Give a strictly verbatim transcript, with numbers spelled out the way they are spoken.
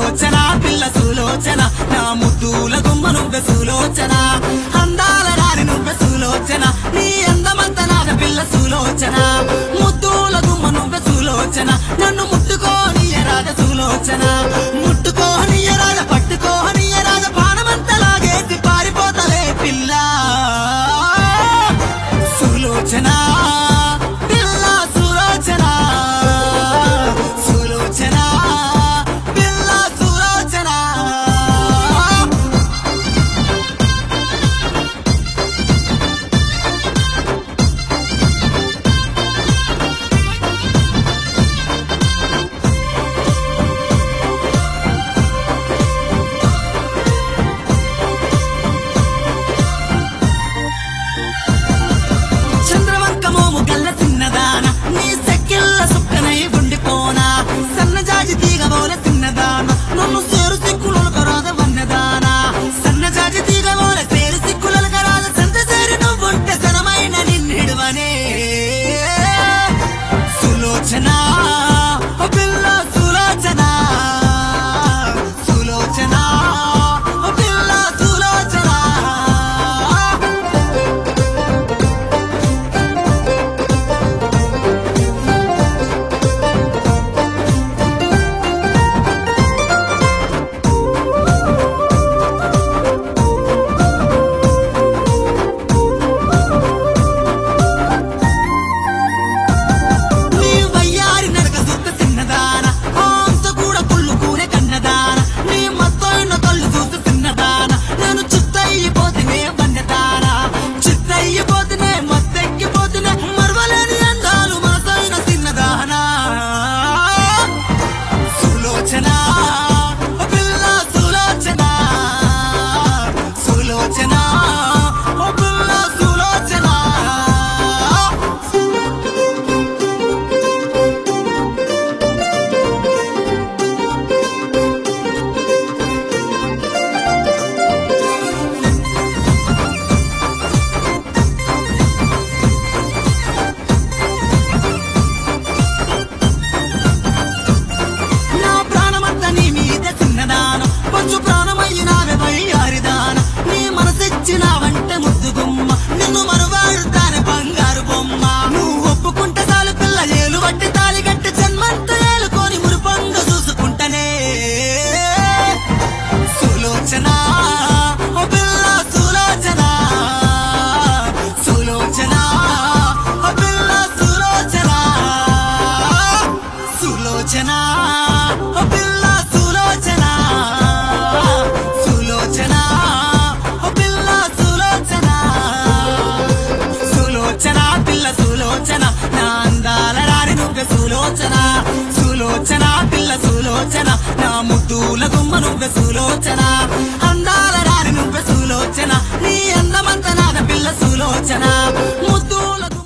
సులోచన పిల్ల సులోచన నా ముద్దుల గుమ్మ నువ్వే సులోచన అందాల రాని నువ్వే సులోచన నీ అందమంత నాద పిల్ల సులోచన ముద్దుల గుమ్మ నువ్వే సులోచన నన్ను ముట్టుకోని రాజ సులోచన ముట్టుకోని రాజ పట్టుకోని రాజ పానమంత లాగేసి పారిపోతలే పిల్ల సులోచన పిల్ల సులోచన సులోచన పిల్ల సులోచన చంద్రవంకమోము గల్ల చిన్నదాన నీ సెక్కిళ్ళ సుక్కనై ఉండిపోనా సన్నజాజి తీగబోల చిన్నదాన నన్ను సేరు సిక్కులకు రాద వన్నదాన సన్నజాజి తీగబోల సేరు సిక్కులకు రాద సంత సేరి నువ్వుంటే సనమైన నిన్నిడువనే సులోచన ఓ పిల్ల సులోచన సులోచన ఓ పిల్ల సులోచన నీ వయ్యారి నడక సుత్త చిన్నదాన హంస కూడా కుళ్ళు కూరే కన్నదాన నీ మత్తైన కళ్ళు చూస్తూ చిన్నదాన నేను చిత్తయ్యిపోతునే వన్నదాన చిత్తయ్యిపోతునే మత్తెక్కిపోతునే మరవలేని అందాలు మనసైన చిన్నదాన సులోచన ఓ పిల్ల సులోచన సులోచన ఓ పిల్ల సులోచన నా ప్రాణమంతా నీ మీద చిన్నదాన కొంచెం ప్రాణమయ్యినావే వయ్యారిదాన నీ మనసిచ్చినావంటే ముద్దు గుమ్మ నిన్ను మరువాడుతానే బంగారు బొమ్మ నువ్వు ఒప్పుకుంటే చాలు పిల్ల ఏలు వట్టి తాలి గట్టి జన్మంతా ఏలుకొని మురుపంగ చూసుకుంటనే సులోచన ఓ పిల్ల సులోచన సులోచన ఓ పిల్ల సులోచన సులోచన ఓ పిల్ల సులోచన సులోచన ఓ పిల్ల సులోచన సులోచన పిల్ల సులోచన నా అందాల రాని నువ్వే సులోచన సులోచన పిల్ల సులోచన నా ముద్దుల గుమ్మ నువ్వే సులోచన